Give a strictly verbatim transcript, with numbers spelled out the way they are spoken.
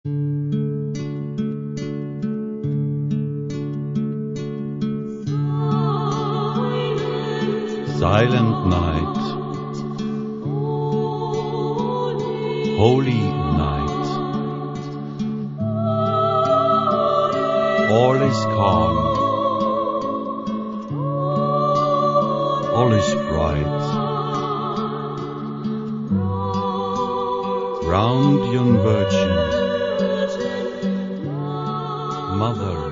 Silent night, holy night, all is calm, all is bright. Round yon virgin, Mother